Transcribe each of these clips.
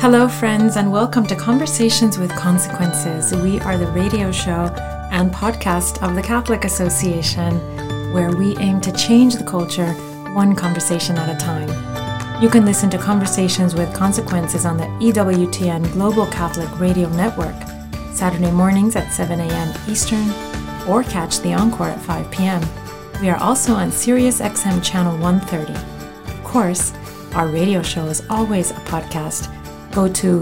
Hello, friends, and welcome to Conversations with Consequences. We are the radio show and podcast of the Catholic Association, where we aim to change the culture one conversation at a time. You can listen to Conversations with Consequences on the EWTN Global Catholic Radio Network, Saturday mornings at 7 a.m. Eastern, or catch the encore at 5 p.m. We are also on Sirius XM Channel 130. Of course, our radio show is always a podcast. Go to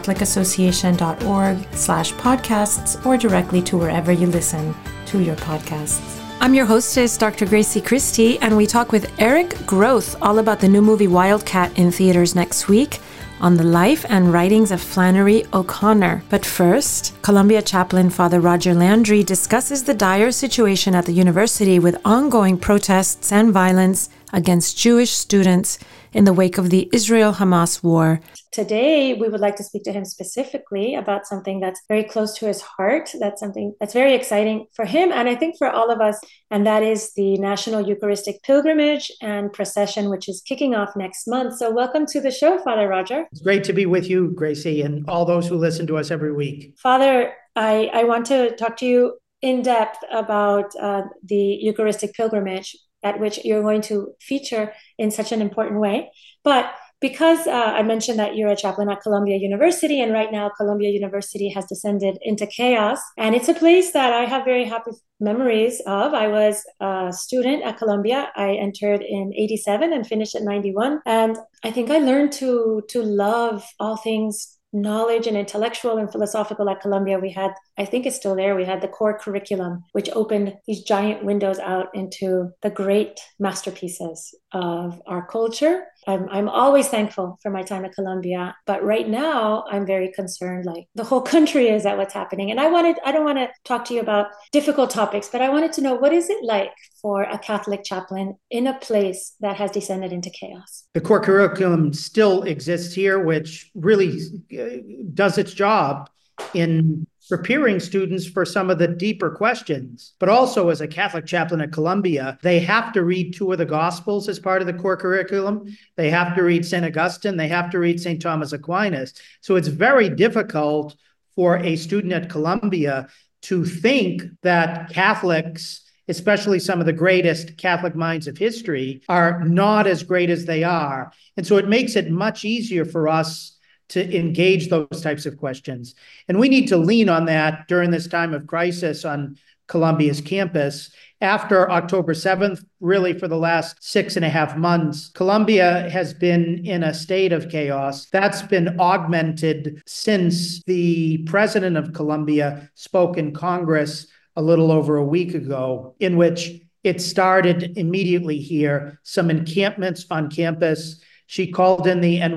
thecatholicassociation.org/podcasts or directly to wherever you listen to your podcasts. I'm your hostess, Dr. Gracie Christie, and we talk with Eric Groth all about the new movie Wildcat in theaters next week, on the life and writings of Flannery O'Connor. But first, Columbia chaplain Father Roger Landry discusses the dire situation at the university with ongoing protests and violence against Jewish students in the wake of the Israel-Hamas war. Today, we would like to speak to him specifically about something that's very close to his heart. That's something that's very exciting for him, and I think for all of us, and that is the National Eucharistic Pilgrimage and Procession, which is kicking off next month. So welcome to the show, Father Roger. It's great to be with you, Gracie, and all those who listen to us every week. Father, I want to talk to you in depth about the Eucharistic Pilgrimage, at which you're going to feature in such an important way. But because I mentioned that you're a chaplain at Columbia University, and right now Columbia University has descended into chaos, and it's a place that I have very happy memories of. I was a student at Columbia. I entered in 87 and finished at 91. And I think I learned to love all things knowledge and intellectual and philosophical at Columbia. We had, I think it's still there, we had the core curriculum, which opened these giant windows out into the great masterpieces of our culture. I'm always thankful for my time at Columbia, but right now I'm very concerned, like the whole country is at what's happening. And I don't want to talk to you about difficult topics, but I wanted to know, what is it like for a Catholic chaplain in a place that has descended into chaos? The core curriculum still exists here, which really does its job in preparing students for some of the deeper questions. But also, as a Catholic chaplain at Columbia, they have to read two of the Gospels as part of the core curriculum. They have to read St. Augustine. They have to read St. Thomas Aquinas. So it's very difficult for a student at Columbia to think that Catholics, especially some of the greatest Catholic minds of history, are not as great as they are. And so it makes it much easier for us to engage those types of questions. And we need to lean on that during this time of crisis on Columbia's campus. After October 7th, really for the last 6.5 months, Columbia has been in a state of chaos. That's been augmented since the president of Columbia spoke in Congress a little over a week ago, in which it started immediately here, some encampments on campus. She called in the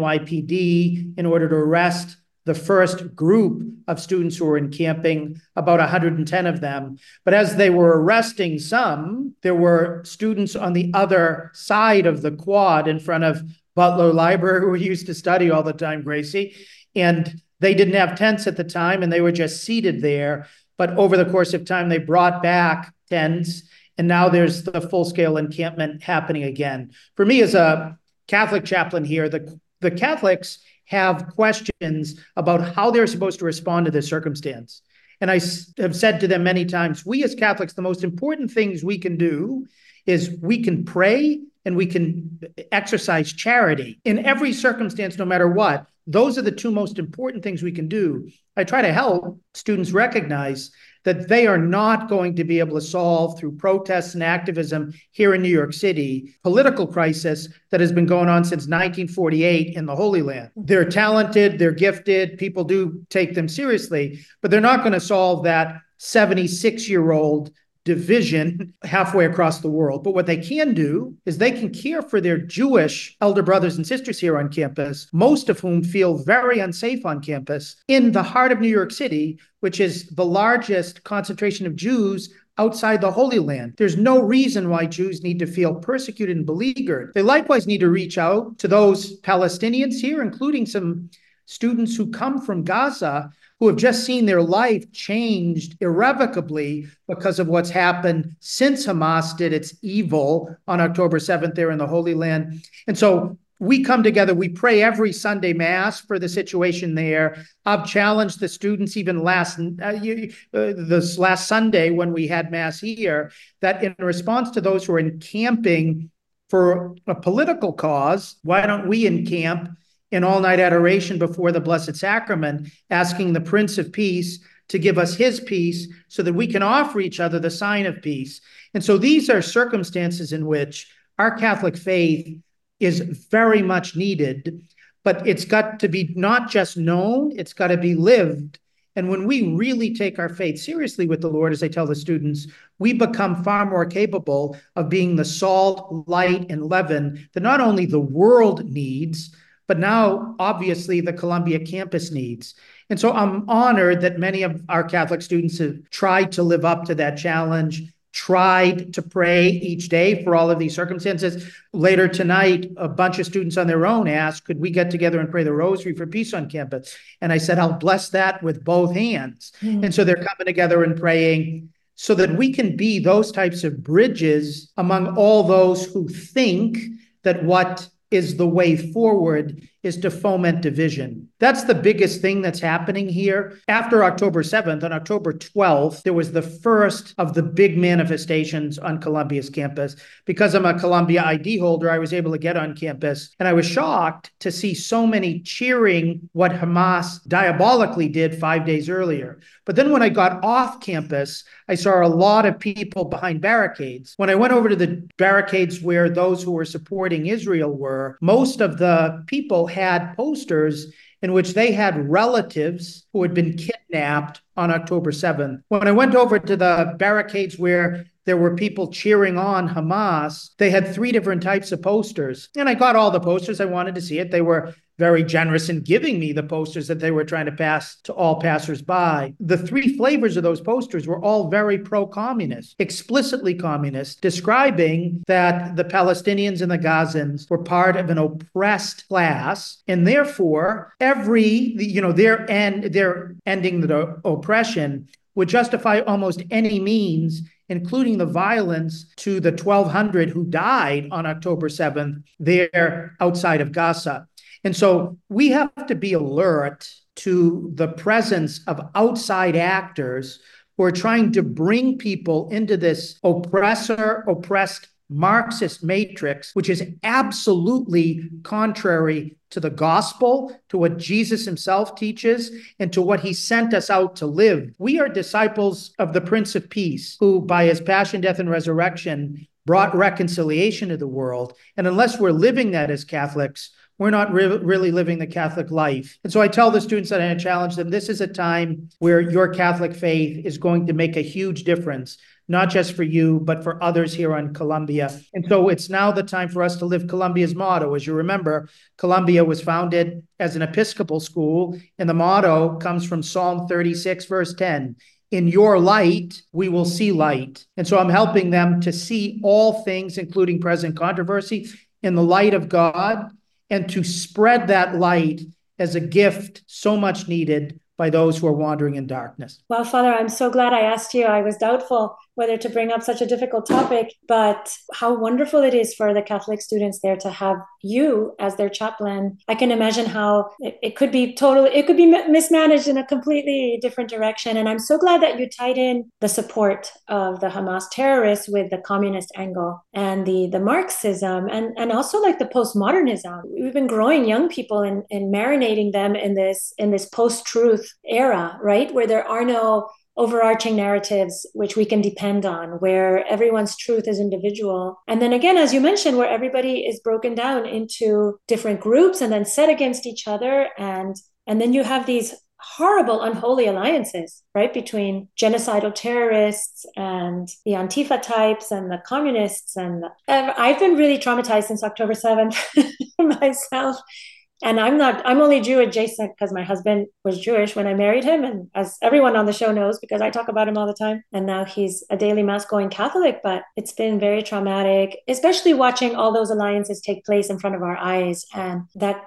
NYPD in order to arrest the first group of students who were encamping, about 110 of them. But as they were arresting some, there were students on the other side of the quad in front of Butler Library, who we used to study all the time, Gracie. And they didn't have tents at the time, and they were just seated there. But over the course of time, they brought back tents, and now there's the full-scale encampment happening again. For me as a Catholic chaplain here, the Catholics have questions about how they're supposed to respond to this circumstance. And I have said to them many times, we as Catholics, the most important things we can do is we can pray and we can exercise charity in every circumstance, no matter what. Those are the two most important things we can do. I try to help students recognize that they are not going to be able to solve through protests and activism here in New York City, political crisis that has been going on since 1948 in the Holy Land. They're talented, they're gifted, people do take them seriously, but they're not going to solve that 76-year-old division halfway across the world. But what they can do is they can care for their Jewish elder brothers and sisters here on campus, most of whom feel very unsafe on campus in the heart of New York City, which is the largest concentration of Jews outside the Holy Land. There's no reason why Jews need to feel persecuted and beleaguered. They likewise need to reach out to those Palestinians here, including some students who come from Gaza, who have just seen their life changed irrevocably because of what's happened since Hamas did its evil on October 7th there in the Holy Land. And so we come together, we pray every Sunday Mass for the situation there. I've challenged the students even this last Sunday when we had Mass here, that in response to those who are encamping for a political cause, why don't we encamp in all-night adoration before the Blessed Sacrament, asking the Prince of Peace to give us his peace so that we can offer each other the sign of peace. And so these are circumstances in which our Catholic faith is very much needed, but it's got to be not just known, it's got to be lived. And when we really take our faith seriously with the Lord, as I tell the students, we become far more capable of being the salt, light, and leaven that not only the world needs, but now obviously the Columbia campus needs. And so I'm honored that many of our Catholic students have tried to live up to that challenge, tried to pray each day for all of these circumstances. Later tonight, a bunch of students on their own asked, could we get together and pray the rosary for peace on campus? And I said, I'll bless that with both hands. And so they're coming together and praying so that we can be those types of bridges among all those who think that what is the way forward is to foment division. That's the biggest thing that's happening here. After October 7th, on October 12th, there was the first of the big manifestations on Columbia's campus. Because I'm a Columbia ID holder, I was able to get on campus, and I was shocked to see so many cheering what Hamas diabolically did 5 days earlier. But then when I got off campus, I saw a lot of people behind barricades. When I went over to the barricades where those who were supporting Israel were, most of the people had posters in which they had relatives who had been kidnapped on October 7th. When I went over to the barricades where there were people cheering on Hamas, they had 3 different types of posters. And I got all the posters. I wanted to see it. They were very generous in giving me the posters that they were trying to pass to all passersby. The 3 flavors of those posters were all very pro-communist, explicitly communist, describing that the Palestinians and the Gazans were part of an oppressed class, and therefore their ending the oppression would justify almost any means, including the violence to the 1,200 who died on October 7th there outside of Gaza. And so we have to be alert to the presence of outside actors who are trying to bring people into this oppressed Marxist matrix, which is absolutely contrary to the gospel, to what Jesus himself teaches, and to what he sent us out to live. We are disciples of the Prince of Peace, who by his passion, death, and resurrection brought reconciliation to the world. And unless we're living that as Catholics, we're not really living the Catholic life. And so I tell the students that I challenge them, this is a time where your Catholic faith is going to make a huge difference, not just for you, but for others here on Columbia. And so it's now the time for us to live Columbia's motto. As you remember, Columbia was founded as an Episcopal school, and the motto comes from Psalm 36, verse 10. In your light, we will see light. And so I'm helping them to see all things, including present controversy, in the light of God, and to spread that light as a gift so much needed by those who are wandering in darkness. Well, Father, I'm so glad I asked you. I was doubtful whether to bring up such a difficult topic, but how wonderful it is for the Catholic students there to have you as their chaplain. I can imagine how it could be mismanaged in a completely different direction. And I'm so glad that you tied in the support of the Hamas terrorists with the communist angle and the Marxism and also like the postmodernism. We've been growing young people and marinating them in this post-truth era, right? Where there are no overarching narratives which we can depend on, where everyone's truth is individual. And then again, as you mentioned, where everybody is broken down into different groups and then set against each other. And then you have these horrible, unholy alliances, right, between genocidal terrorists and the Antifa types and the communists. And I've been really traumatized since October 7th myself. And I'm only Jew adjacent because my husband was Jewish when I married him. And as everyone on the show knows, because I talk about him all the time, and now he's a daily mass going Catholic, but it's been very traumatic, especially watching all those alliances take place in front of our eyes and that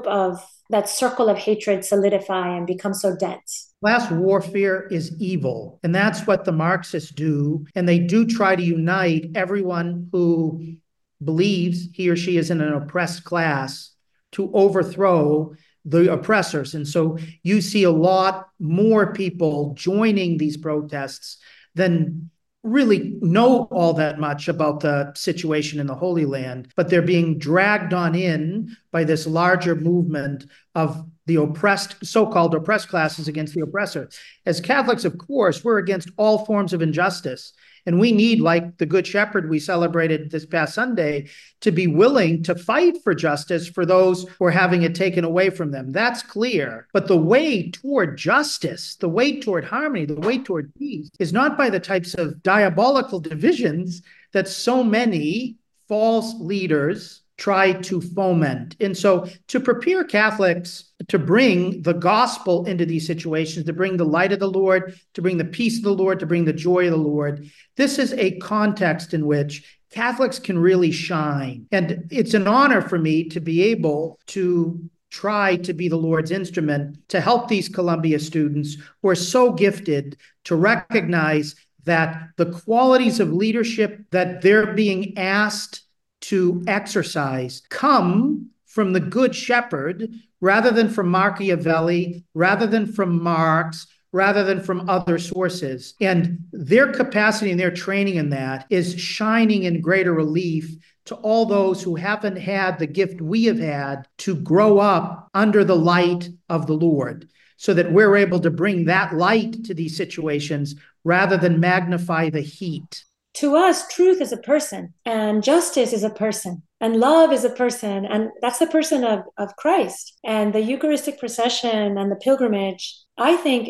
circle of hatred solidify and become so dense. Class warfare is evil, and that's what the Marxists do. And they do try to unite everyone who believes he or she is in an oppressed class to overthrow the oppressors. And so you see a lot more people joining these protests than really know all that much about the situation in the Holy Land, but they're being dragged on in by this larger movement of the oppressed, so-called oppressed classes against the oppressor. As Catholics, of course, we're against all forms of injustice. And we need, like the Good Shepherd we celebrated this past Sunday, to be willing to fight for justice for those who are having it taken away from them. That's clear. But the way toward justice, the way toward harmony, the way toward peace is not by the types of diabolical divisions that so many false leaders try to foment. And so to prepare Catholics to bring the gospel into these situations, to bring the light of the Lord, to bring the peace of the Lord, to bring the joy of the Lord, this is a context in which Catholics can really shine. And it's an honor for me to be able to try to be the Lord's instrument to help these Columbia students who are so gifted to recognize that the qualities of leadership that they're being asked to exercise come from the Good Shepherd rather than from Machiavelli, rather than from Marx, rather than from other sources. And their capacity and their training in that is shining in greater relief to all those who haven't had the gift we have had to grow up under the light of the Lord, so that we're able to bring that light to these situations rather than magnify the heat. To us, truth is a person, and justice is a person, and love is a person, and that's the person of Christ. And the Eucharistic procession and the pilgrimage, I think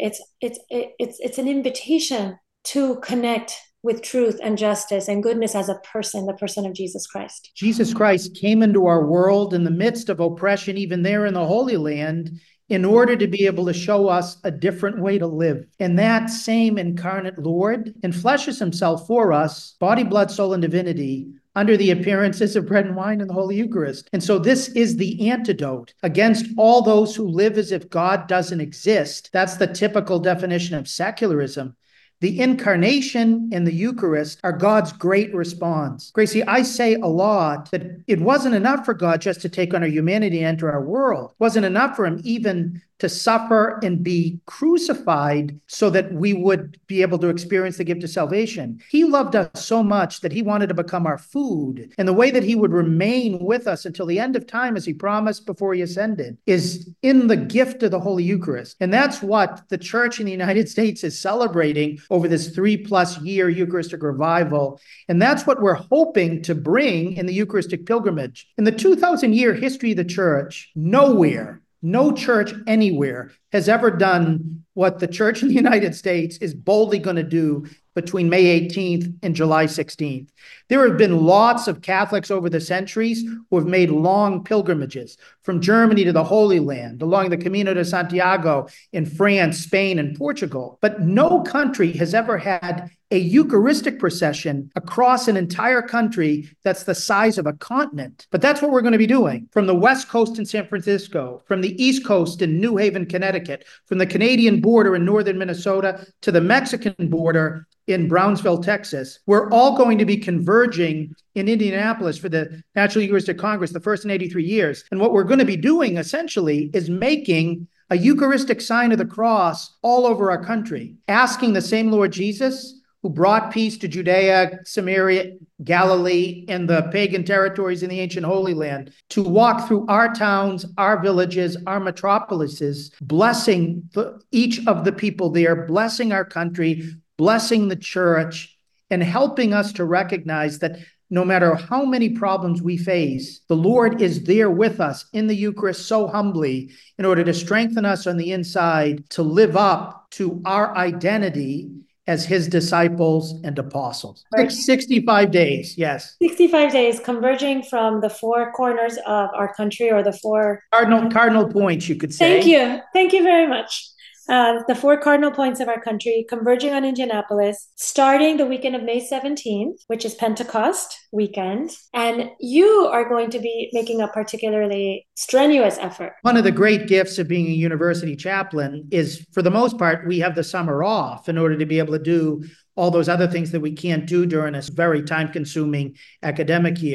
it's an invitation to connect with truth and justice and goodness as a person, the person of Jesus Christ. Jesus Christ came into our world in the midst of oppression, even there in the Holy Land, in order to be able to show us a different way to live. And that same incarnate Lord enfleshes himself for us, body, blood, soul, and divinity, under the appearances of bread and wine in the Holy Eucharist. And so this is the antidote against all those who live as if God doesn't exist. That's the typical definition of secularism. The incarnation and the Eucharist are God's great response. Gracie, I say a lot that it wasn't enough for God just to take on our humanity and enter our world. It wasn't enough for him even to suffer and be crucified so that we would be able to experience the gift of salvation. He loved us so much that he wanted to become our food. And the way that he would remain with us until the end of time, as he promised before he ascended, is in the gift of the Holy Eucharist. And that's what the Church in the United States is celebrating over this 3+ year Eucharistic revival. And that's what we're hoping to bring in the Eucharistic pilgrimage. In the 2,000-year history of the Church, nowhere, no church anywhere has ever done what the Church in the United States is boldly going to do between May 18th and July 16th. There have been lots of Catholics over the centuries who have made long pilgrimages from Germany to the Holy Land, along the Camino de Santiago in France, Spain, and Portugal. But no country has ever had a Eucharistic procession across an entire country that's the size of a continent. But that's what we're going to be doing. From the West Coast in San Francisco, from the East Coast in New Haven, Connecticut, from the Canadian border in northern Minnesota to the Mexican border in Brownsville, Texas, we're all going to be converging in Indianapolis for the National Eucharistic Congress, the first in 83 years. And what we're going to be doing essentially is making a Eucharistic sign of the cross all over our country, asking the same Lord Jesus, who brought peace to Judea, Samaria, Galilee, and the pagan territories in the ancient Holy Land, to walk through our towns, our villages, our metropolises, blessing each of the people there, blessing our country, blessing the church, and helping us to recognize that no matter how many problems we face, the Lord is there with us in the Eucharist so humbly in order to strengthen us on the inside to live up to our identity as his disciples and apostles. Right. 65 days, yes. 65 days converging from the four corners of our country, or the four... Cardinal points, you could say. Thank you. Thank you very much. The four cardinal points of our country, converging on Indianapolis, starting the weekend of May 17th, which is Pentecost weekend. And you are going to be making a particularly strenuous effort. One of the great gifts of being a university chaplain is, for the most part, we have the summer off in order to be able to do all those other things that we can't do during a very time-consuming academic year.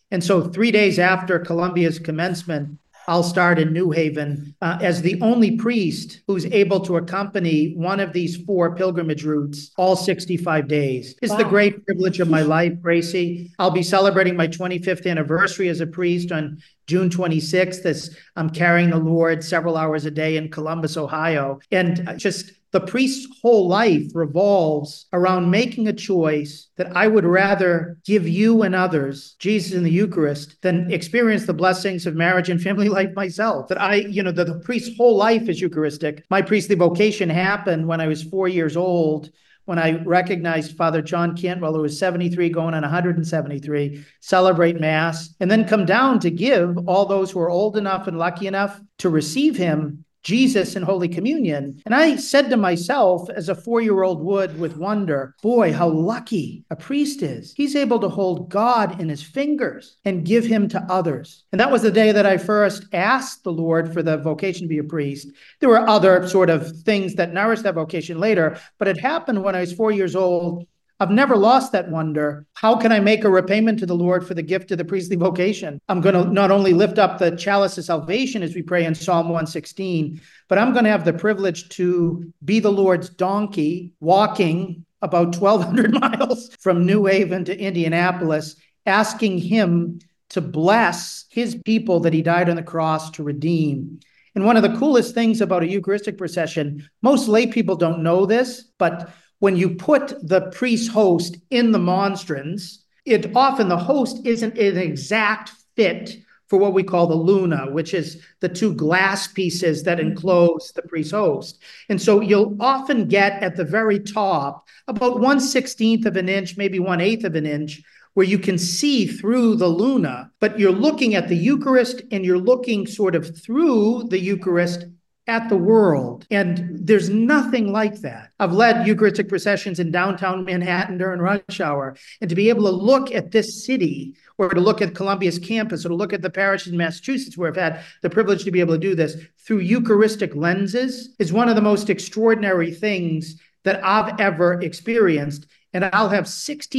And so 3 days after Columbia's commencement, I'll start in New Haven as the only priest who's able to accompany one of these 4 pilgrimage routes all 65 days. It's the great privilege of my life, Gracie. I'll be celebrating my 25th anniversary as a priest on June 26th as I'm carrying the Lord several hours a day in Columbus, Ohio. And just the priest's whole life revolves around making a choice that I would rather give you and others Jesus in the Eucharist than experience the blessings of marriage and family life myself. That the priest's whole life is Eucharistic. My priestly vocation happened when I was 4 years old, when I recognized Father John Cantwell, who was 73 going on 173, celebrate Mass, and then come down to give all those who are old enough and lucky enough to receive him Jesus in Holy Communion. And I said to myself, as a 4-year-old would with wonder, boy, how lucky a priest is. He's able to hold God in his fingers and give him to others. And that was the day that I first asked the Lord for the vocation to be a priest. There were other sort of things that nourished that vocation later, but it happened when I was 4 years old. I've never lost that wonder. How can I make a repayment to the Lord for the gift of the priestly vocation? I'm going to not only lift up the chalice of salvation as we pray in Psalm 116, but I'm going to have the privilege to be the Lord's donkey, walking about 1,200 miles from New Haven to Indianapolis, asking him to bless his people that he died on the cross to redeem. And one of the coolest things about a Eucharistic procession, most lay people don't know this, but when you put the priest host in the monstrance, often the host isn't an exact fit for what we call the luna, which is the 2 glass pieces that enclose the priest host. And so you'll often get at the very top about 1/16 of an inch, maybe 1/8 of an inch, where you can see through the luna, but you're looking at the Eucharist and you're looking sort of through the Eucharist at the world. And there's nothing like that. I've led Eucharistic processions in downtown Manhattan during rush hour. And to be able to look at this city, or to look at Columbia's campus, or to look at the parishes in Massachusetts, where I've had the privilege to be able to do this through Eucharistic lenses, is one of the most extraordinary things that I've ever experienced. And I'll have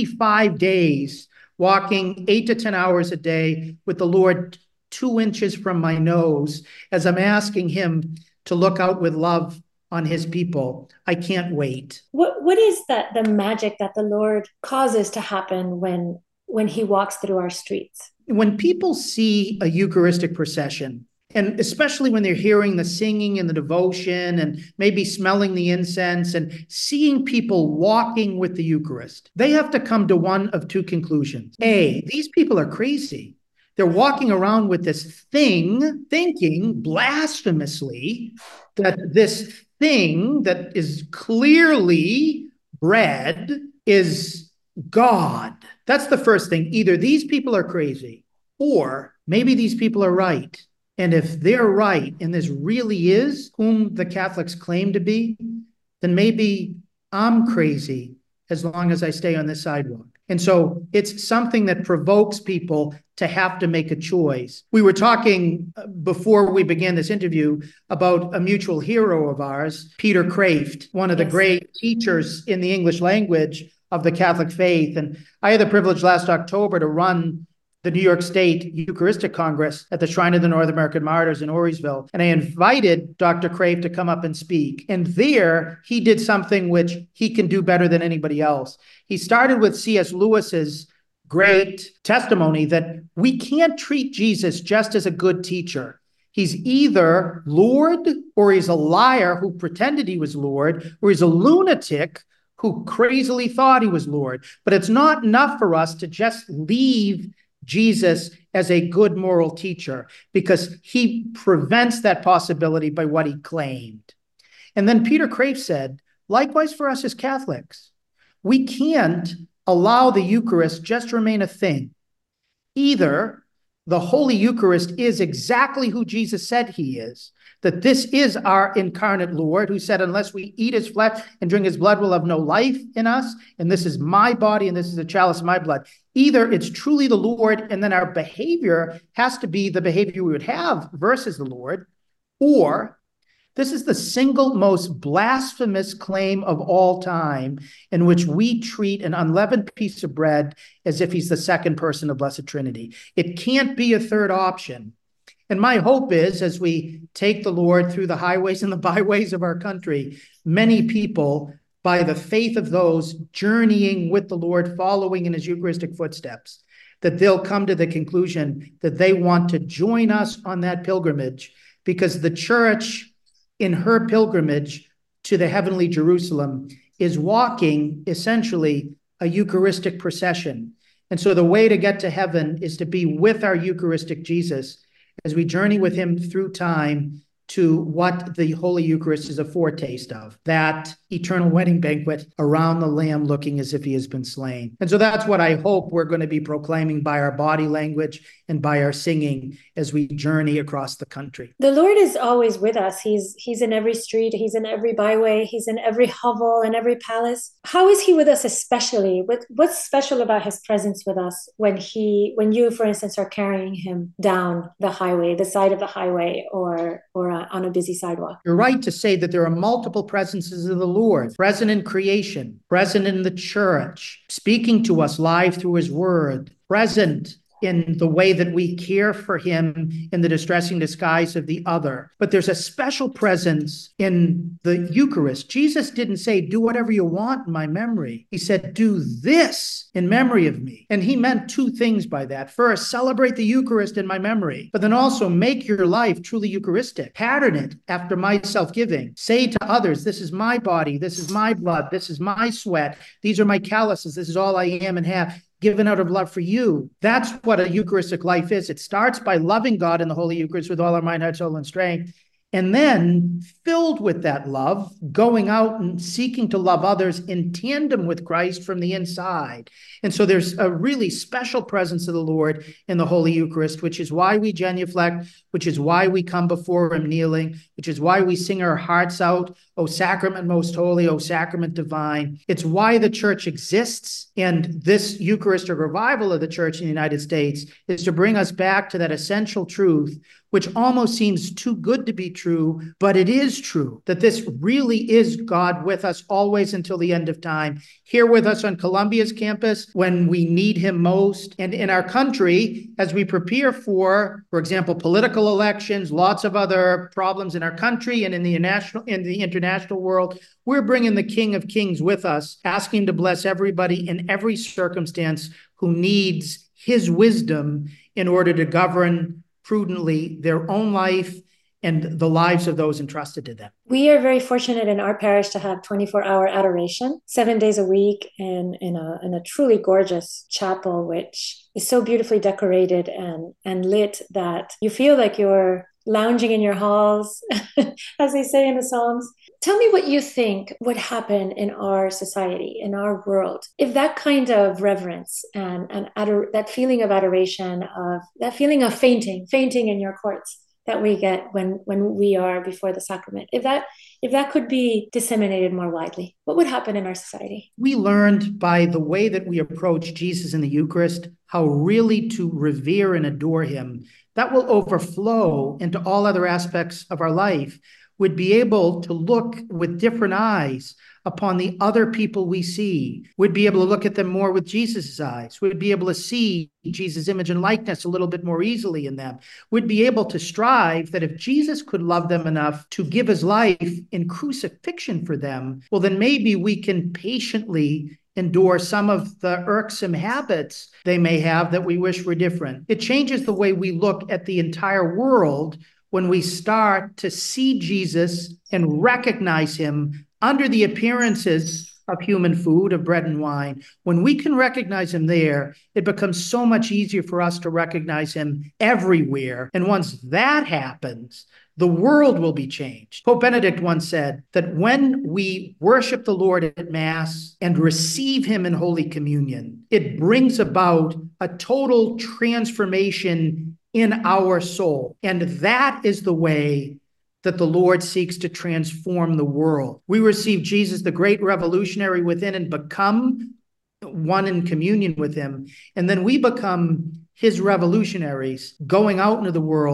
65 days walking 8 to 10 hours a day with the Lord 2 inches from my nose as I'm asking him to look out with love on his people. I can't wait. What is the magic that the Lord causes to happen when he walks through our streets? When people see a Eucharistic procession, and especially when they're hearing the singing and the devotion and maybe smelling the incense and seeing people walking with the Eucharist, they have to come to one of 2 conclusions. A, these people are crazy. They're walking around with this thing, thinking blasphemously that this thing that is clearly bread is God. That's the first thing. Either these people are crazy, or maybe these people are right. And if they're right, and this really is whom the Catholics claim to be, then maybe I'm crazy as long as I stay on this sidewalk. And so it's something that provokes people to have to make a choice. We were talking before we began this interview about a mutual hero of ours, Peter Kreeft, one of the great teachers in the English language of the Catholic faith. And I had the privilege last October to run the New York State Eucharistic Congress at the Shrine of the North American Martyrs in Voorheesville. And I invited Dr. Kreeft to come up and speak. And there he did something which he can do better than anybody else. He started with C.S. Lewis's great testimony that we can't treat Jesus just as a good teacher. He's either Lord, or he's a liar who pretended he was Lord, or he's a lunatic who crazily thought he was Lord. But it's not enough for us to just leave Jesus as a good moral teacher, because he prevents that possibility by what he claimed. And then Peter Kreeft said, likewise for us as Catholics, we can't allow the Eucharist just to remain a thing. Either the Holy Eucharist is exactly who Jesus said he is, that this is our incarnate Lord, who said, unless we eat his flesh and drink his blood, we'll have no life in us, and this is my body, and this is the chalice of my blood. Either it's truly the Lord, and then our behavior has to be the behavior we would have versus the Lord, or This is the single most blasphemous claim of all time, in which we treat an unleavened piece of bread as if he's the second person of Blessed Trinity. It can't be a third option. And my hope is, as we take the Lord through the highways and the byways of our country, many people, by the faith of those journeying with the Lord, following in his Eucharistic footsteps, that they'll come to the conclusion that they want to join us on that pilgrimage, because the church, in her pilgrimage to the heavenly Jerusalem, is walking essentially a Eucharistic procession. And so the way to get to heaven is to be with our Eucharistic Jesus as we journey with him through time to what the Holy Eucharist is a foretaste of, that eternal wedding banquet around the Lamb looking as if he has been slain. And so that's what I hope we're going to be proclaiming by our body language and by our singing as we journey across the country. The Lord is always with us. He's in every street, he's in every byway, he's in every hovel and every palace. How is he with us especially? What's special about his presence with us when you, for instance, are carrying him down the highway, the side of the highway, or on a busy sidewalk? You're right to say that there are multiple presences of the Lord, present in creation, present in the church, speaking to us live through his word, present in the way that we care for him in the distressing disguise of the other. But there's a special presence in the Eucharist. Jesus didn't say, do whatever you want in my memory. He said, do this in memory of me. And he meant two things by that. First, celebrate the Eucharist in my memory, but then also make your life truly Eucharistic. Pattern it after my self-giving. Say to others, this is my body, this is my blood, this is my sweat, these are my calluses, this is all I am and have, given out of love for you. That's what a Eucharistic life is. It starts by loving God in the Holy Eucharist with all our mind, heart, soul, and strength, and then filled with that love, going out and seeking to love others in tandem with Christ from the inside. And so there's a really special presence of the Lord in the Holy Eucharist, which is why we genuflect, which is why we come before him kneeling, which is why we sing our hearts out, O sacrament most holy, O sacrament divine. It's why the church exists. And this Eucharistic revival of the church in the United States is to bring us back to that essential truth, which almost seems too good to be true, but it is true, that this really is God with us always until the end of time, here with us on Columbia's campus when we need him most, and in our country as we prepare for example, political elections, lots of other problems in our country and in the international world. We're bringing the King of Kings with us, asking to bless everybody in every circumstance who needs his wisdom in order to govern prudently their own life and the lives of those entrusted to them. We are very fortunate in our parish to have 24-hour adoration, 7 days a week, in a truly gorgeous chapel, which is so beautifully decorated and lit that you feel like you're lounging in your halls, as they say in the Psalms. Tell me what you think would happen in our society, in our world, if that kind of reverence and that feeling of adoration, of that feeling of fainting in your courts that we get when we are before the sacrament, if that could be disseminated more widely, what would happen in our society? We learned by the way that we approach Jesus in the Eucharist how really to revere and adore him. That will overflow into all other aspects of our life. Would be able to look with different eyes upon the other people we see. Would be able to look at them more with Jesus' eyes. Would be able to see Jesus' image and likeness a little bit more easily in them. Would be able to strive that if Jesus could love them enough to give his life in crucifixion for them, well, then maybe we can patiently endure some of the irksome habits they may have that we wish were different. It changes the way we look at the entire world when we start to see Jesus and recognize him under the appearances of human food, of bread and wine. When we can recognize him there, it becomes so much easier for us to recognize him everywhere. And once that happens, the world will be changed. Pope Benedict once said that when we worship the Lord at Mass and receive him in Holy Communion, it brings about a total transformation in our soul. And that is the way that the Lord seeks to transform the world. We receive Jesus, the great revolutionary within, and become one in communion with him. And then we become his revolutionaries, going out into the world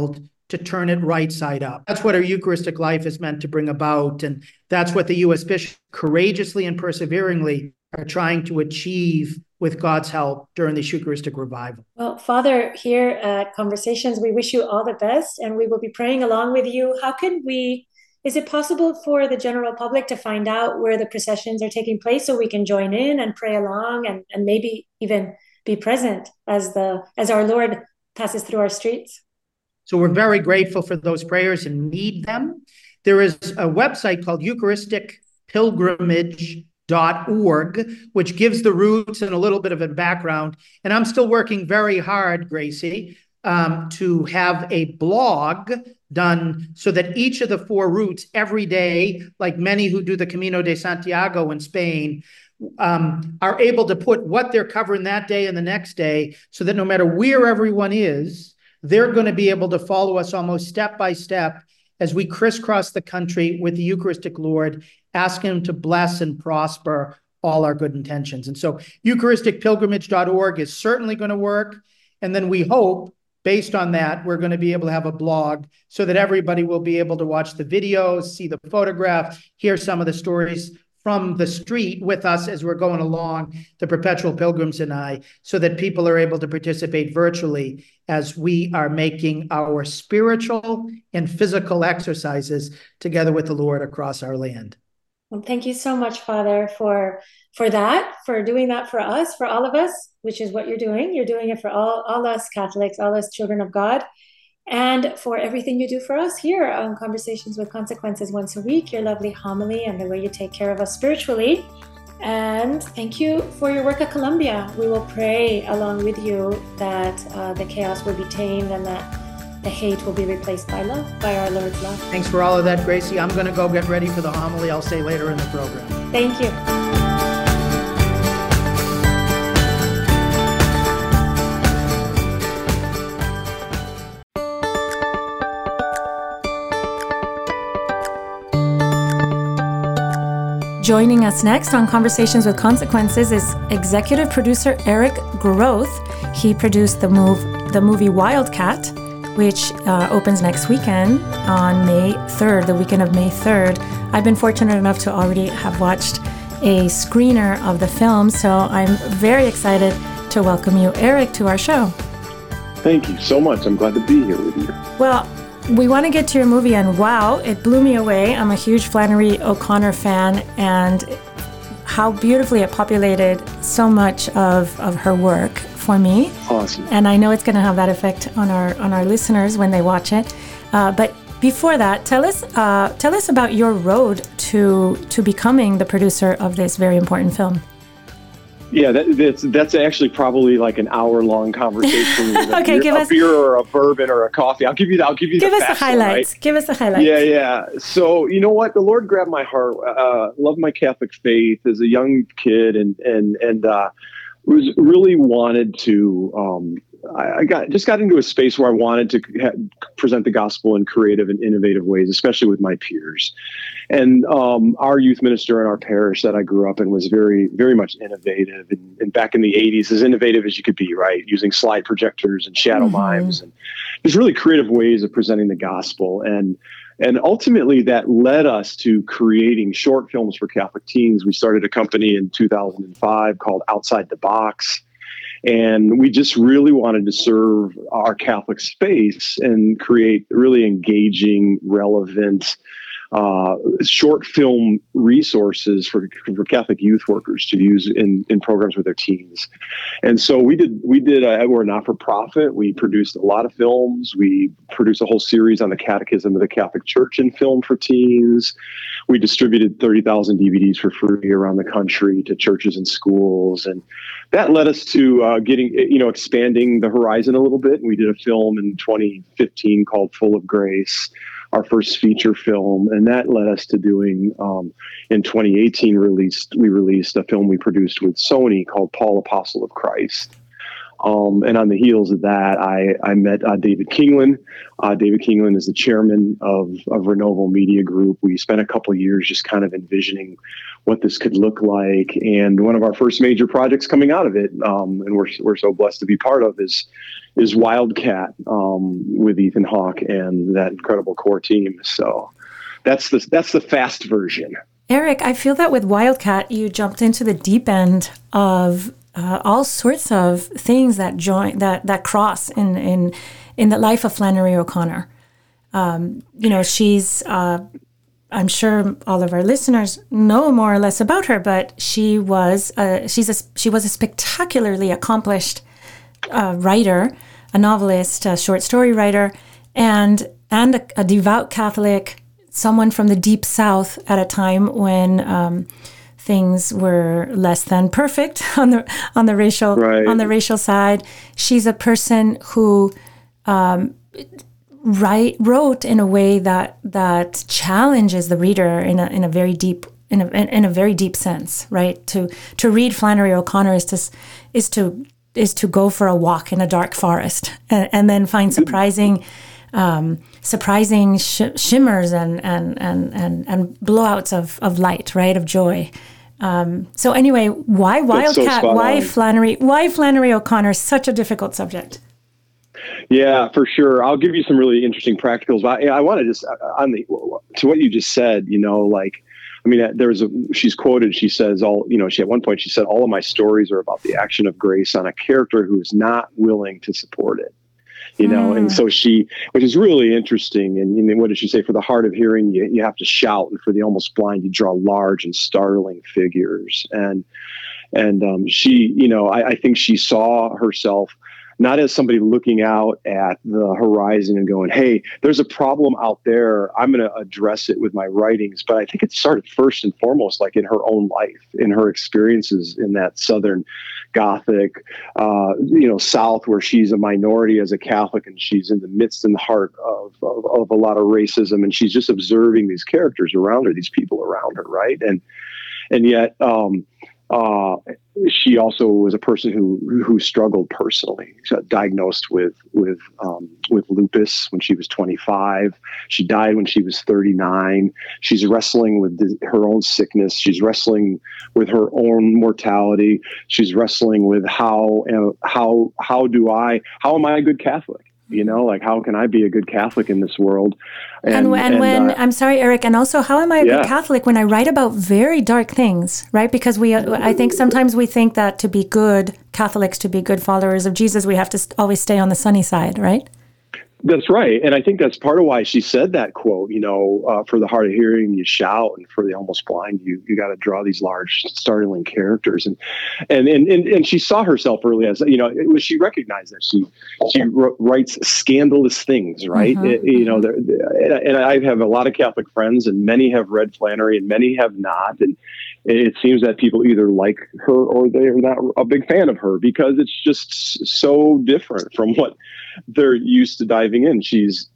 to turn it right side up. That's what our Eucharistic life is meant to bring about. And that's what the U.S. bishops courageously and perseveringly are trying to achieve with God's help during this Eucharistic revival. Well, Father, here at Conversations, we wish you all the best, and we will be praying along with you. Is it possible for the general public to find out where the processions are taking place so we can join in and pray along and maybe even be present as our Lord passes through our streets? So we're very grateful for those prayers and need them. There is a website called EucharisticPilgrimage.org, which gives the routes and a little bit of a background. And I'm still working very hard, Gracie, to have a blog done so that each of the 4 routes every day, like many who do the Camino de Santiago in Spain, are able to put what they're covering that day and the next day, so that no matter where everyone is, they're going to be able to follow us almost step by step as we crisscross the country with the Eucharistic Lord, asking him to bless and prosper all our good intentions. And so EucharisticPilgrimage.org is certainly going to work. And then we hope, based on that, we're going to be able to have a blog so that everybody will be able to watch the videos, see the photographs, hear some of the stories from the street with us as we're going along, the Perpetual Pilgrims and I, so that people are able to participate virtually as we are making our spiritual and physical exercises together with the Lord across our land. Well, thank you so much, Father, for that, for doing that for us, for all of us, which is what you're doing. You're doing it for all us Catholics, all us children of God, and for everything you do for us here on Conversations with Consequences once a week, your lovely homily and the way you take care of us spiritually. And thank you for your work at Columbia. We will pray along with you that the chaos will be tamed and that the hate will be replaced by love, by our Lord's love. Thanks for all of that, Gracie. I'm going to go get ready for the homily I'll say later in the program. Thank you. Joining us next on Conversations with Consequences is executive producer Eric Groth. He produced the movie Wildcat, which opens next weekend on May 3rd, the weekend of May 3rd. I've been fortunate enough to already have watched a screener of the film, so I'm very excited to welcome you, Eric, to our show. Thank you so much. I'm glad to be here with you. Well, we want to get to your movie, and wow, it blew me away. I'm a huge Flannery O'Connor fan, and how beautifully it populated so much of her work for me. Awesome. And I know it's going to have that effect on our listeners when they watch it. But before that, tell us about your road to becoming the producer of this very important film. Yeah, that's actually probably like an hour-long conversation. With okay, give us a beer or a bourbon or a coffee. I'll give you the highlights. Right? Give us the highlights. Yeah. So you know what? The Lord grabbed my heart. Loved my Catholic faith as a young kid, and was really wanted to. I got into a space where I wanted to present the gospel in creative and innovative ways, especially with my peers. And our youth minister in our parish that I grew up in was very, very much innovative. And back in the 80s, as innovative as you could be, right? Using slide projectors and shadow mimes and there's really creative ways of presenting the gospel. And ultimately that led us to creating short films for Catholic teens. We started a company in 2005 called Outside the Box. And we just really wanted to serve our Catholic space and create really engaging, relevant, short film resources for Catholic youth workers to use in programs with their teens. And so we're a not-for-profit. We produced a lot of films. We produced a whole series on the Catechism of the Catholic Church in film for teens. We distributed 30,000 DVDs for free around the country to churches and schools. And that led us to expanding the horizon a little bit. We did a film in 2015 called Full of Grace, our first feature film, and that led us to doing, in 2018, we released a film we produced with Sony called Paul, Apostle of Christ. And on the heels of that, I met David Kingland. David Kingland is the chairman of Renovo Media Group. We spent a couple of years just kind of envisioning what this could look like. And one of our first major projects coming out of it, and we're so blessed to be part of, is Wildcat, with Ethan Hawke and that incredible core team. So that's the fast version. Eric, I feel that with Wildcat, you jumped into the deep end of all sorts of things that cross in the life of Flannery O'Connor. She's I'm sure all of our listeners know more or less about her, but she was a spectacularly accomplished writer, a novelist, a short story writer, and a devout Catholic, someone from the Deep South at a time when things were less than perfect on the racial side. She's a person who wrote in a way that challenges the reader in a very deep sense, right? To read Flannery O'Connor is to go for a walk in a dark forest and then find surprising shimmers and blowouts of light, right? Of joy. So anyway, why Wildcat? Why Flannery O'Connor is such a difficult subject? Yeah, for sure. I'll give you some really interesting practicals. But I want to just to what you just said. She's quoted. She says at one point she said, all of my stories are about the action of grace on a character who is not willing to support it. And so which is really interesting. And what did she say? For the hard of hearing, you have to shout, and for the almost blind, you draw large and startling figures. And she, I think she saw herself not as somebody looking out at the horizon and going, hey, there's a problem out there, I'm going to address it with my writings. But I think it started first and foremost, like in her own life, in her experiences in that Southern Gothic, South, where she's a minority as a Catholic, and she's in the midst and the heart of a lot of racism. And she's just observing these characters around her, these people around her. Right. And yet, she also was a person who struggled personally. She got diagnosed with lupus when she was 25. She died when she was 39. She's wrestling with her own sickness. She's wrestling with her own mortality. She's wrestling with how am I a good Catholic? How can I be a good Catholic in this world? I'm sorry, Eric, and also how am I a good Catholic when I write about very dark things, right? Because I think sometimes we think that to be good Catholics, to be good followers of Jesus, we have to always stay on the sunny side, right? That's right. And I think that's part of why she said that quote, for the hard of hearing, you shout, and for the almost blind, you got to draw these large, startling characters. And she saw herself early as, she recognized that she writes scandalous things, right? Mm-hmm. And I have a lot of Catholic friends, and many have read Flannery and many have not. And it seems that people either like her or they're not a big fan of her, because it's just so different from what they're used to diving in. She's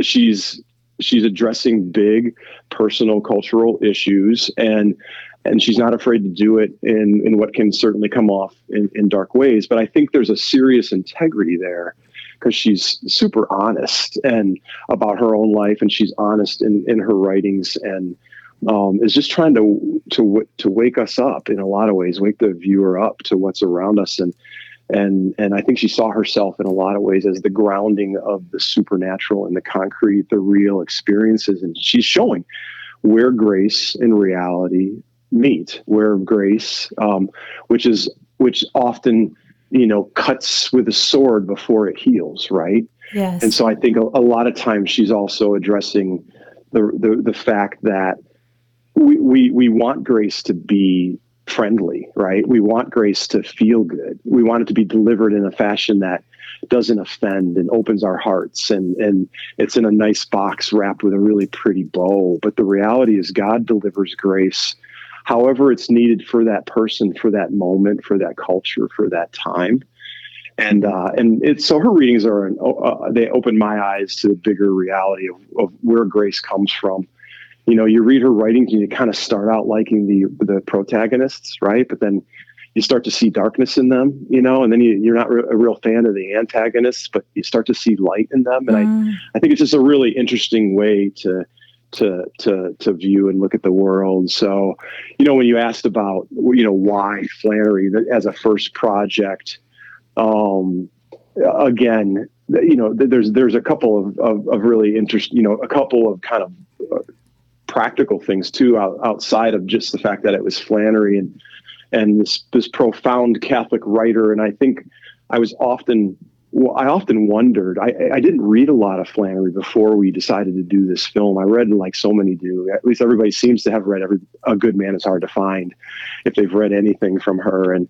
addressing big personal cultural issues, and she's not afraid to do it in what can certainly come off in dark ways. But I think there's a serious integrity there, because she's super honest and about her own life, and she's honest in her writings, and is just trying to wake us up in a lot of ways, wake the viewer up to what's around us. And I think she saw herself in a lot of ways as the grounding of the supernatural and the concrete, the real experiences. And she's showing where grace and reality meet, where grace, which often, cuts with a sword before it heals. Right. Yes. And so I think a lot of times she's also addressing the fact that we want grace to be friendly, right? We want grace to feel good. We want it to be delivered in a fashion that doesn't offend and opens our hearts, and it's in a nice box wrapped with a really pretty bow. But the reality is God delivers grace however it's needed for that person, for that moment, for that culture, for that time. And so her readings they open my eyes to the bigger reality of where grace comes from. You read her writings and you kind of start out liking the protagonists, right? But then you start to see darkness in them, and then you're not a real fan of the antagonists, but you start to see light in them. And I think it's just a really interesting way to view and look at the world. So, when you asked about, why Flannery as a first project, again, there's a couple of really interesting, a couple of kind of practical things too, outside of just the fact that it was Flannery and this profound Catholic writer. And I think I often wondered, I didn't read a lot of Flannery before we decided to do this film. I read, like so many do, at least everybody seems to have read A Good Man Is Hard to Find, if they've read anything from her. And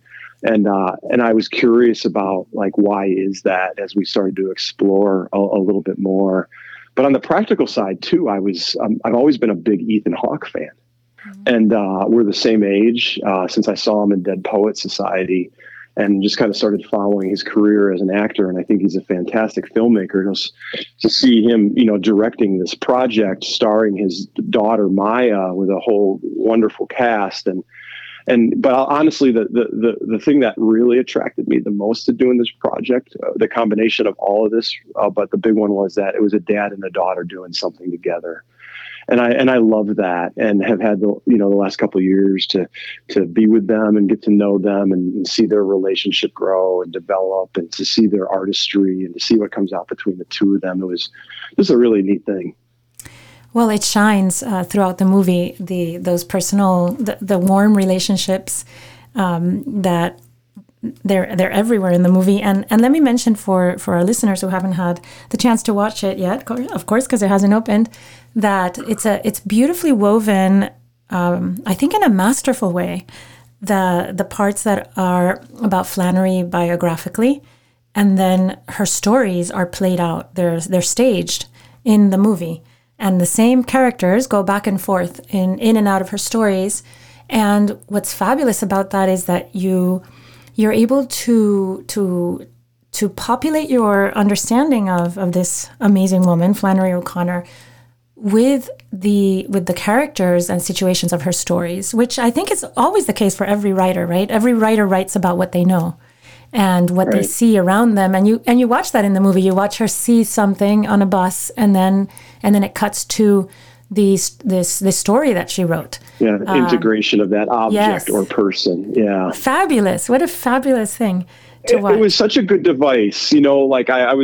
I was curious about, like, why is that, as we started to explore a little bit more. But on the practical side too, I've always been a big Ethan Hawke fan. And we're the same age since I saw him in Dead Poets Society, and just kind of started following his career as an actor. And I think he's a fantastic filmmaker. To see him, directing this project starring his daughter Maya with a whole wonderful cast. But honestly, the thing that really attracted me the most to doing this project, the combination of all of this, but the big one was that it was a dad and a daughter doing something together. And I love that, and have had the last couple of years to be with them and get to know them and see their relationship grow and develop, and to see their artistry and to see what comes out between the two of them. It was just a really neat thing. Well, it shines throughout the movie, those personal, the warm relationships that they're everywhere in the movie. And let me mention for our listeners who haven't had the chance to watch it yet, of course, because it hasn't opened, that it's beautifully woven, I think in a masterful way, the parts that are about Flannery biographically, and then her stories are played out. They're staged in the movie. And the same characters go back and forth in and out of her stories. And what's fabulous about that is that you're able to populate your understanding of this amazing woman, Flannery O'Connor, with the characters and situations of her stories, which I think is always the case for every writer, right? Every writer writes about what they know and what they see around them. And you watch that in the movie. You watch her see something on a bus, and then it cuts to this story that she wrote. Yeah, integration of that object or person. Yeah. Fabulous. What a fabulous thing to watch. It was such a good device. We were,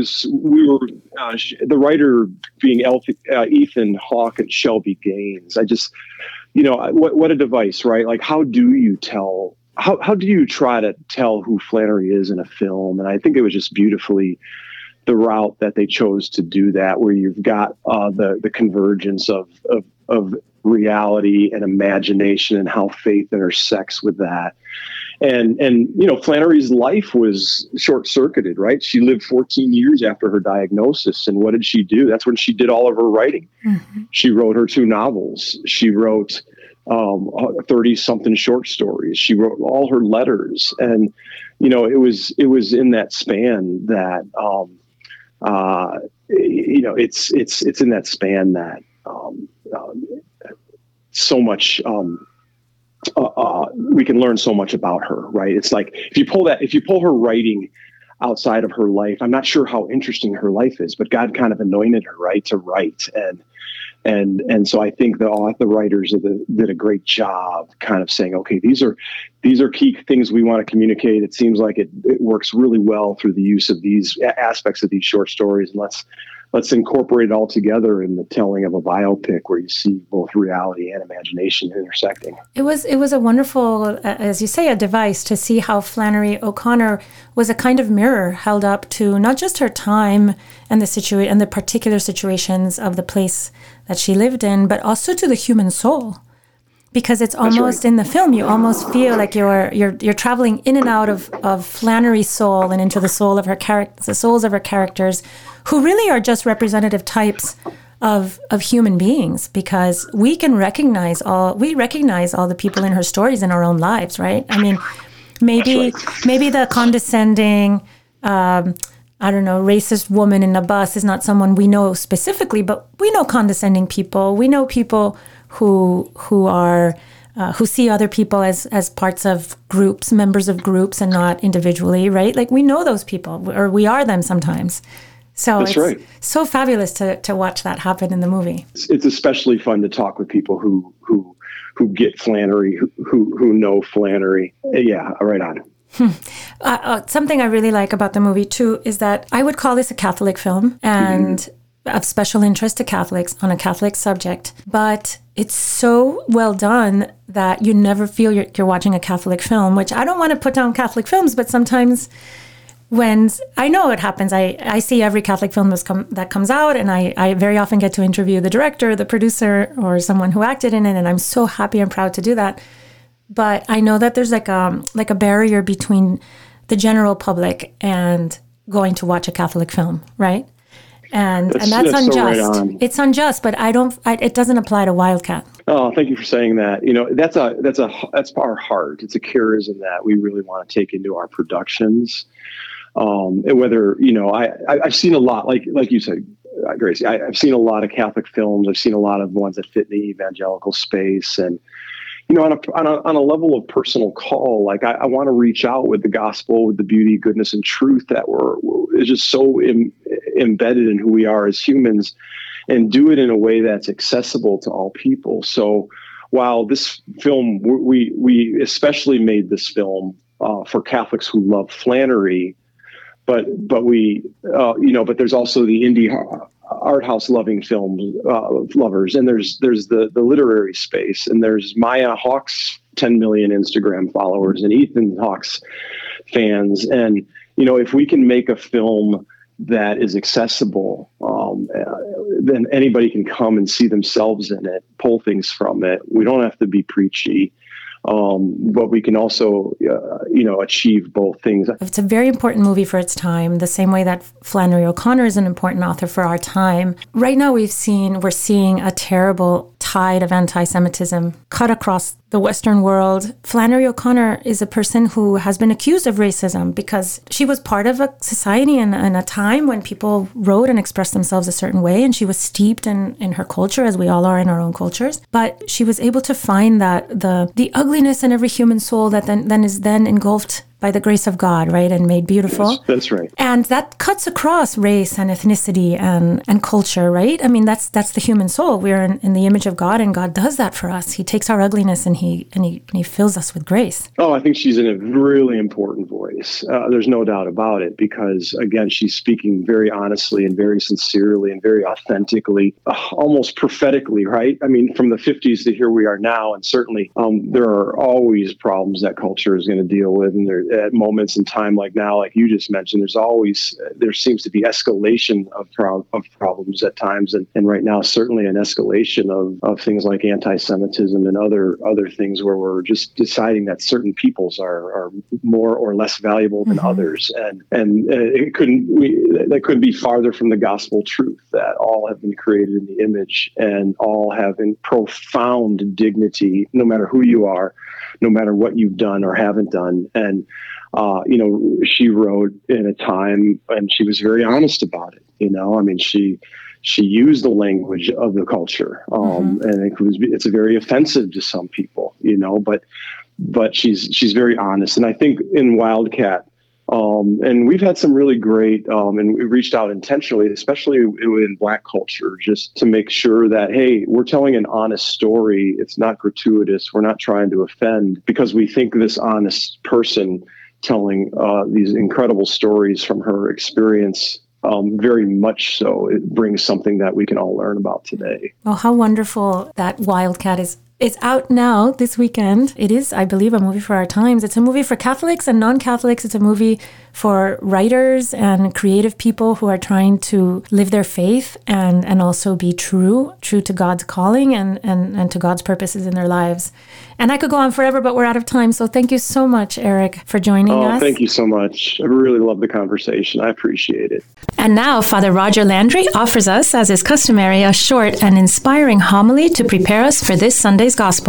the writer being Ethan Hawke and Shelby Gaines. I just, what a device, right? Like, how do you try to tell who Flannery is in a film? And I think it was just beautifully the route that they chose to do that, where you've got the convergence of reality and imagination, and how faith intersects with that. And Flannery's life was short-circuited, right? She lived 14 years after her diagnosis. And what did she do? That's when she did all of her writing. Mm-hmm. She wrote her 2 novels. She wrote 30-something short stories. She wrote all her letters. And, it was in that span that, it's in that span that so much, we can learn so much about her, right? It's like, if you pull her writing outside of her life, I'm not sure how interesting her life is, but God kind of anointed her, right, to write. And so I think the writers did a great job kind of saying, okay, these are key things we want to communicate. It seems like it works really well through the use of these aspects of these short stories. And let's incorporate it all together in the telling of a biopic where you see both reality and imagination intersecting. It was a wonderful, as you say, a device to see how Flannery O'Connor was a kind of mirror held up to not just her time and the particular situations of the place that she lived in, but also to the human soul. Because it's almost in the film, you almost feel like you're traveling in and out of Flannery's soul and into the souls of her characters, who really are just representative types of human beings. Because we recognize all the people in her stories in our own lives, right? I mean, maybe the condescending, racist woman in the bus is not someone we know specifically, but we know condescending people. We know people who are who see other people as parts of groups, members of groups, and not individually, right? Like we know those people, or we are them sometimes. So That's right. So fabulous to watch that happen in the movie. It's especially fun to talk with people who get Flannery, who know Flannery. Yeah, right on. Something I really like about the movie too is that I would call this a Catholic film and of special interest to Catholics on a Catholic subject, but it's so well done that you never feel you're watching a Catholic film, which I don't want to put down Catholic films, but sometimes when I know it happens, I see every Catholic film that comes out, and I very often get to interview the director, the producer, or someone who acted in it, and I'm so happy and proud to do that. But I know that there's like a barrier between the general public and going to watch a Catholic film, right? And that's unjust. So right, it's unjust, but it doesn't apply to Wildcat. Oh, thank you for saying that. That's our heart. It's a charism that we really want to take into our productions. And whether, I've seen a lot, like you said, Gracie, I've seen a lot of Catholic films. I've seen a lot of ones that fit in the evangelical space. And, on a level of personal call, like I want to reach out with the gospel, with the beauty, goodness, and truth that is just so embedded in who we are as humans, and do it in a way that's accessible to all people. So while this film, we especially made this film for Catholics who love Flannery, but there's also the indie art house loving film lovers, and there's the literary space, and there's Maya Hawke's 10 million Instagram followers and Ethan Hawke's fans. And if we can make a film that is accessible, then anybody can come and see themselves in it, pull things from it. We don't have to be preachy. But we can also, achieve both things. It's a very important movie for its time, the same way that Flannery O'Connor is an important author for our time. Right now we're seeing a terrible tide of anti-Semitism cut across the Western world. Flannery O'Connor is a person who has been accused of racism because she was part of a society in a time when people wrote and expressed themselves a certain way, and she was steeped in her culture, as we all are in our own cultures. But she was able to find that the ugliness in every human soul that then is engulfed by the grace of God, right, and made beautiful. Yes, that's right. And that cuts across race and ethnicity and culture, right? I mean, that's the human soul. We're in the image of God, and God does that for us. He takes our ugliness and he fills us with grace. Oh, I think she's in a really important voice. There's no doubt about it, because again, she's speaking very honestly and very sincerely and very authentically, almost prophetically, right? I mean, from the 50s to here we are now, and certainly there are always problems that culture is going to deal with, and there at moments in time like now, like you just mentioned, there seems to be escalation of problems at times, and right now certainly an escalation of things like anti-Semitism and other things where we're just deciding that certain peoples are more or less valuable than others, and that couldn't be farther from the gospel truth that all have been created in the image and all have in profound dignity, no matter who you are, no matter what you've done or haven't done. And she wrote in a time, and she was very honest about it. I mean, she used the language of the culture, and it's very offensive to some people, but she's very honest. And I think in Wildcat, and we've had some really great, and we reached out intentionally, especially in Black culture, just to make sure that, hey, we're telling an honest story. It's not gratuitous. We're not trying to offend, because we think this honest person telling these incredible stories from her experience, very much so, it brings something that we can all learn about today. Oh, how wonderful that Wildcat is. It's out now this weekend. It is, I believe, a movie for our times. It's a movie for Catholics and non-Catholics. It's a movie for writers and creative people who are trying to live their faith and also be true to God's calling and to God's purposes in their lives. And I could go on forever, but we're out of time. So thank you so much, Eric, for joining us. Thank you so much. I really love the conversation. I appreciate it. And now Father Roger Landry offers us, as is customary, a short and inspiring homily to prepare us for this Sunday's Gospel.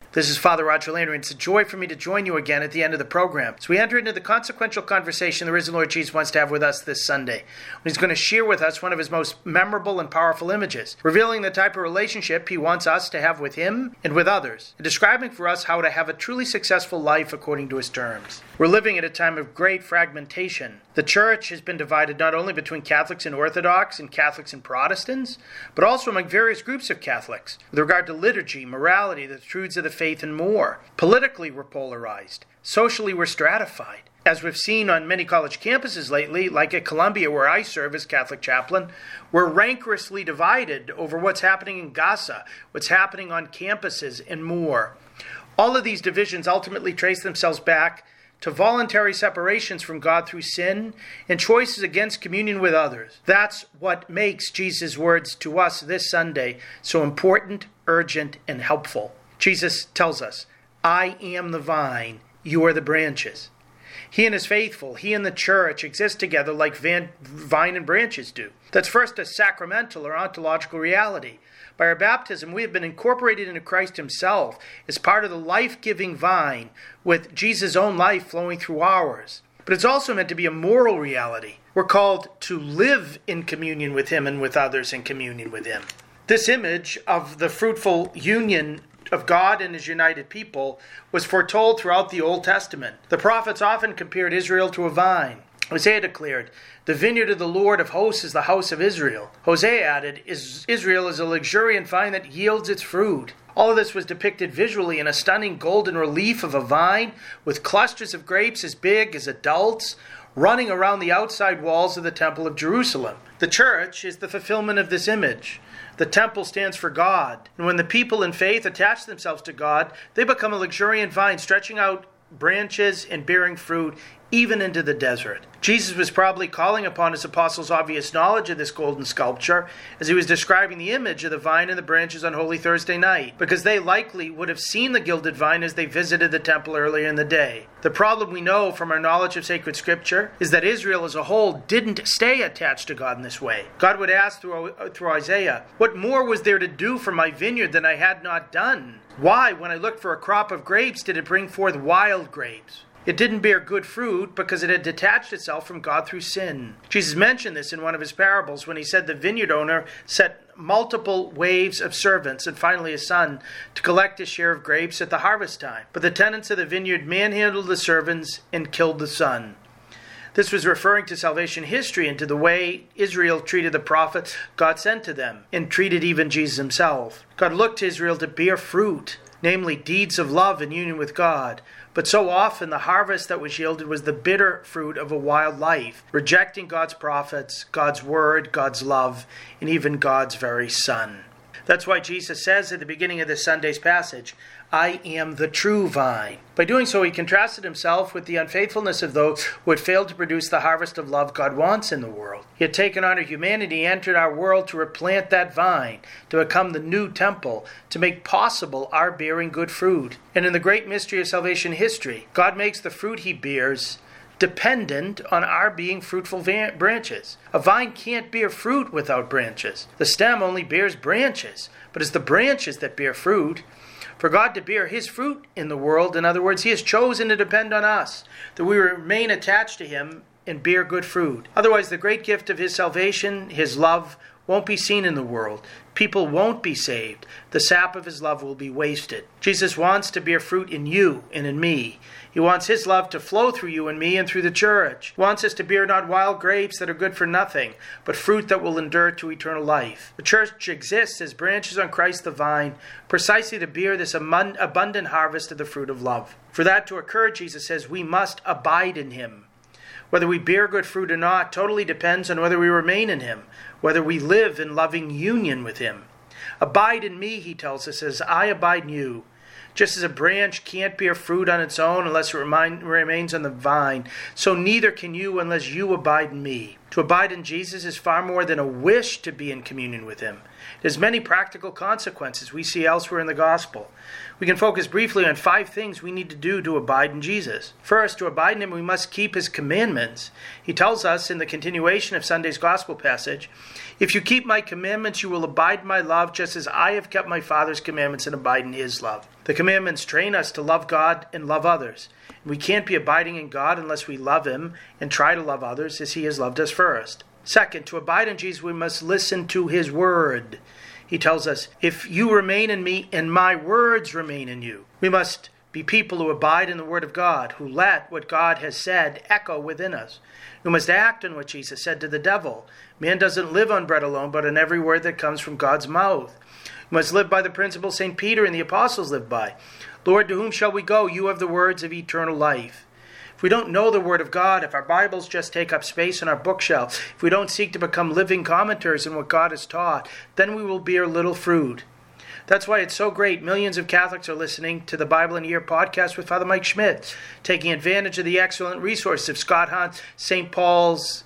This is Father Roger Landry, and it's a joy for me to join you again at the end of the program. So we enter into the consequential conversation the risen Lord Jesus wants to have with us this Sunday. He's going to share with us one of his most memorable and powerful images, revealing the type of relationship he wants us to have with him and with others, and describing for us how to have a truly successful life according to his terms. We're living at a time of great fragmentation. The church has been divided not only between Catholics and Orthodox and Catholics and Protestants, but also among various groups of Catholics with regard to liturgy, morality, the truths of the faith, and more. Politically, we're polarized. Socially, we're stratified. As we've seen on many college campuses lately, like at Columbia, where I serve as Catholic chaplain, we're rancorously divided over what's happening in Gaza, what's happening on campuses, and more. All of these divisions ultimately trace themselves back to voluntary separations from God through sin and choices against communion with others. That's what makes Jesus' words to us this Sunday so important, urgent, and helpful. Jesus tells us, "I am the vine, you are the branches." He and his faithful, he and the church exist together like vine and branches do. That's first a sacramental or ontological reality. By our baptism, we have been incorporated into Christ himself as part of the life-giving vine with Jesus' own life flowing through ours. But it's also meant to be a moral reality. We're called to live in communion with him and with others in communion with him. This image of the fruitful union of God and his united people was foretold throughout the Old Testament. The prophets often compared Israel to a vine. Isaiah declared, "The vineyard of the Lord of hosts is the house of Israel." Hosea added, Israel is a luxuriant vine that yields its fruit. All of this was depicted visually in a stunning golden relief of a vine with clusters of grapes as big as adults running around the outside walls of the Temple of Jerusalem. The church is the fulfillment of this image. The temple stands for God, and when the people in faith attach themselves to God, they become a luxuriant vine stretching out branches and bearing fruit even into the desert. Jesus was probably calling upon his apostles' obvious knowledge of this golden sculpture as he was describing the image of the vine and the branches on Holy Thursday night, because they likely would have seen the gilded vine as they visited the temple earlier in the day. The problem we know from our knowledge of sacred scripture is that Israel as a whole didn't stay attached to God in this way. God would ask through Isaiah, "What more was there to do for my vineyard than I had not done? Why, when I looked for a crop of grapes, did it bring forth wild grapes?" It didn't bear good fruit because it had detached itself from God through sin. Jesus mentioned this in one of his parables when he said the vineyard owner set multiple waves of servants and finally a son to collect his share of grapes at the harvest time. But the tenants of the vineyard manhandled the servants and killed the son. This was referring to salvation history and to the way Israel treated the prophet God sent to them and treated even Jesus himself. God looked to Israel to bear fruit, namely deeds of love and union with God. But so often the harvest that was yielded was the bitter fruit of a wild life, rejecting God's prophets, God's word, God's love, and even God's very Son. That's why Jesus says at the beginning of this Sunday's passage, "I am the true vine." By doing so, he contrasted himself with the unfaithfulness of those who had failed to produce the harvest of love God wants in the world. He had taken on our humanity, entered our world to replant that vine, to become the new temple, to make possible our bearing good fruit. And in the great mystery of salvation history, God makes the fruit he bears dependent on our being fruitful branches. A vine can't bear fruit without branches. The stem only bears branches, but it's the branches that bear fruit. For God to bear his fruit in the world, in other words, he has chosen to depend on us, that we remain attached to him and bear good fruit. Otherwise, the great gift of his salvation, his love, won't be seen in the world. People won't be saved. The sap of his love will be wasted. Jesus wants to bear fruit in you and in me. He wants his love to flow through you and me and through the church. He wants us to bear not wild grapes that are good for nothing, but fruit that will endure to eternal life. The church exists as branches on Christ the vine, precisely to bear this abundant harvest of the fruit of love. For that to occur, Jesus says, we must abide in him. Whether we bear good fruit or not totally depends on whether we remain in him, whether we live in loving union with him. Abide in me, he tells us, as I abide in you. Just as a branch can't bear fruit on its own unless it remains on the vine, so neither can you unless you abide in me. To abide in Jesus is far more than a wish to be in communion with him. It has many practical consequences we see elsewhere in the gospel. We can focus briefly on 5 things we need to do to abide in Jesus. First, to abide in him, we must keep his commandments. He tells us in the continuation of Sunday's gospel passage, "If you keep my commandments, you will abide in my love, just as I have kept my Father's commandments and abide in his love." The commandments train us to love God and love others. We can't be abiding in God unless we love him and try to love others as he has loved us first. Second, to abide in Jesus, we must listen to his word. He tells us, "If you remain in me and my words remain in you." We must be people who abide in the word of God, who let what God has said echo within us. We must act on what Jesus said to the devil. Man doesn't live on bread alone, but on every word that comes from God's mouth. We must live by the principle St. Peter and the apostles lived by. "Lord, to whom shall we go? You have the words of eternal life." If we don't know the Word of God, if our Bibles just take up space on our bookshelf, if we don't seek to become living commentaries on what God has taught, then we will bear little fruit. That's why it's so great millions of Catholics are listening to the Bible in a Year podcast with Father Mike Schmidt, taking advantage of the excellent resources of Scott Hahn, St. Paul's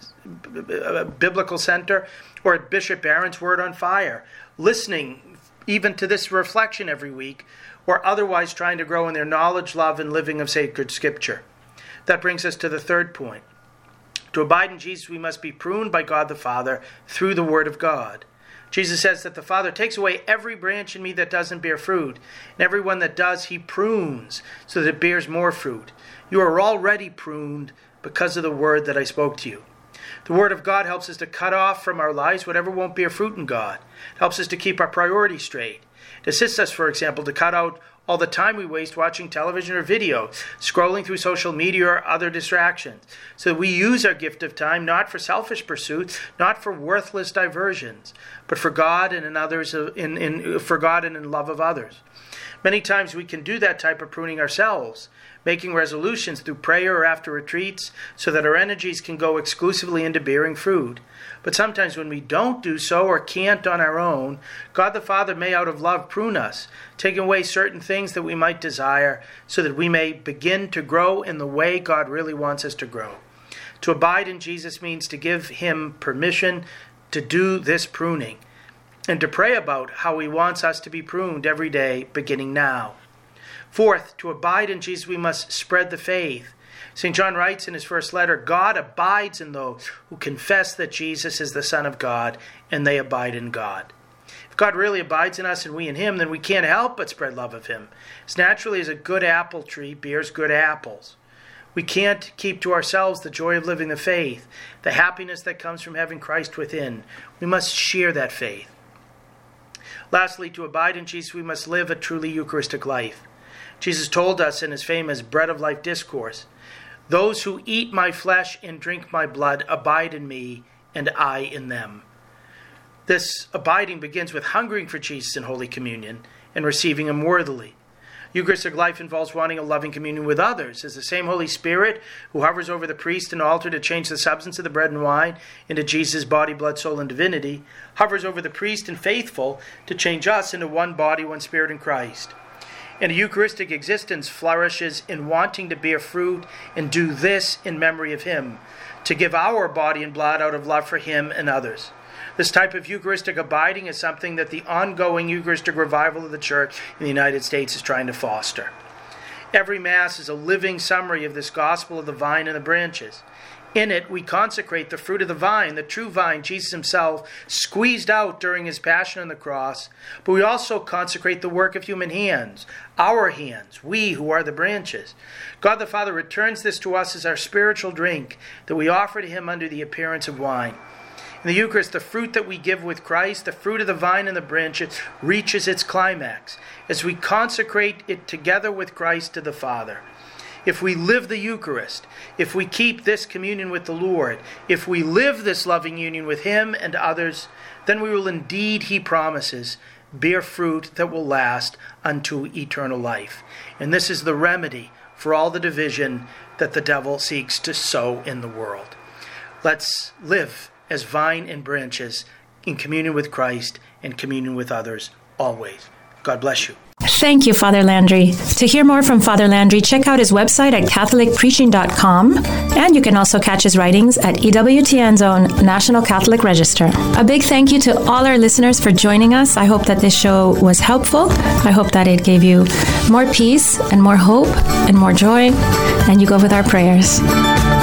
Biblical Center, or at Bishop Barron's Word on Fire, listening even to this reflection every week, or otherwise trying to grow in their knowledge, love, and living of sacred Scripture. That brings us to the third point. To abide in Jesus, we must be pruned by God the Father through the Word of God. Jesus says that the Father takes away every branch in me that doesn't bear fruit, and every one that does, he prunes so that it bears more fruit. You are already pruned because of the word that I spoke to you. The Word of God helps us to cut off from our lives whatever won't bear fruit in God. It helps us to keep our priorities straight. It assists us, for example, to cut out all the time we waste watching television or video, scrolling through social media or other distractions, so that we use our gift of time not for selfish pursuits, not for worthless diversions, but for God and in others, for God and in love of others. Many times we can do that type of pruning ourselves, making resolutions through prayer or after retreats so that our energies can go exclusively into bearing fruit. But sometimes when we don't do so or can't on our own, God the Father may out of love prune us, taking away certain things that we might desire so that we may begin to grow in the way God really wants us to grow. To abide in Jesus means to give him permission to do this pruning and to pray about how he wants us to be pruned every day, beginning now. Fourth, to abide in Jesus, we must spread the faith. St. John writes in his first letter, God abides in those who confess that Jesus is the Son of God, and they abide in God. If God really abides in us and we in him, then we can't help but spread love of him. As naturally as a good apple tree bears good apples. We can't keep to ourselves the joy of living the faith, the happiness that comes from having Christ within. We must share that faith. Lastly, to abide in Jesus, we must live a truly Eucharistic life. Jesus told us in his famous Bread of Life discourse, "Those who eat my flesh and drink my blood abide in me, and I in them." This abiding begins with hungering for Jesus in Holy Communion and receiving him worthily. Eucharistic life involves wanting a loving communion with others, as the same Holy Spirit who hovers over the priest and altar to change the substance of the bread and wine into Jesus' body, blood, soul, and divinity, hovers over the priest and faithful to change us into one body, one spirit in Christ. And a Eucharistic existence flourishes in wanting to bear fruit and do this in memory of him, to give our body and blood out of love for him and others. This type of Eucharistic abiding is something that the ongoing Eucharistic revival of the Church in the United States is trying to foster. Every Mass is a living summary of this gospel of the vine and the branches. In it, we consecrate the fruit of the vine, the true vine, Jesus himself, squeezed out during his passion on the cross. But we also consecrate the work of human hands, our hands, we who are the branches. God the Father returns this to us as our spiritual drink that we offer to him under the appearance of wine. In the Eucharist, the fruit that we give with Christ, the fruit of the vine and the branches, reaches its climax as we consecrate it together with Christ to the Father. If we live the Eucharist, if we keep this communion with the Lord, if we live this loving union with him and others, then we will indeed, he promises, bear fruit that will last unto eternal life. And this is the remedy for all the division that the devil seeks to sow in the world. Let's live as vine and branches in communion with Christ and communion with others always. God bless you. Thank you, Father Landry. To hear more from Father Landry, check out his website at catholicpreaching.com, and you can also catch his writings at EWTN's own National Catholic Register. A big thank you to all our listeners for joining us. I hope that this show was helpful. I hope that it gave you more peace and more hope and more joy, and you go with our prayers.